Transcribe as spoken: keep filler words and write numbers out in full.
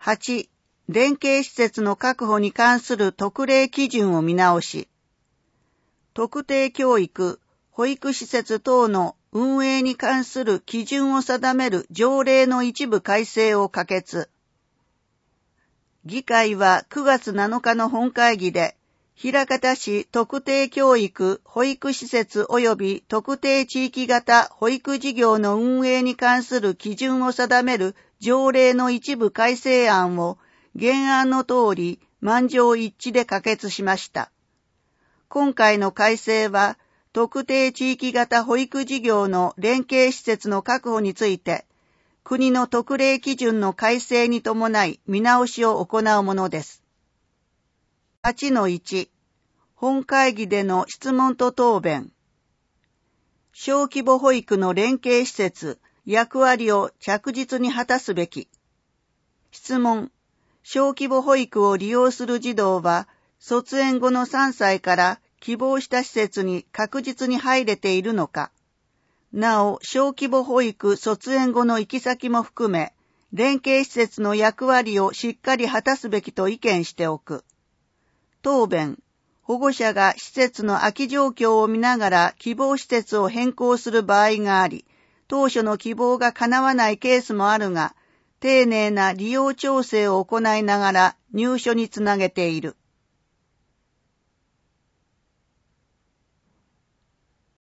はち、連携施設の確保に関する特例基準を見直し、特定教育、保育施設等の運営に関する基準を定める条例の一部改正を可決。議会はくがつなのかの本会議で、枚方市特定教育保育施設及び特定地域型保育事業の運営に関する基準を定める条例の一部改正案を原案の通り満場一致で可決しました。今回の改正は特定地域型保育事業の連携施設の確保について国の特例基準の改正に伴い見直しを行うものです。はちのいち、本会議での質問と答弁。小規模保育の連携施設、役割を着実に果たすべき。質問。小規模保育を利用する児童は、卒園後のさんさいから希望した施設に確実に入れているのか。なお、小規模保育卒園後の行き先も含め、連携施設の役割をしっかり果たすべきと意見しておく。答弁。保護者が施設の空き状況を見ながら希望施設を変更する場合があり、当初の希望が叶わないケースもあるが、丁寧な利用調整を行いながら入所につなげている。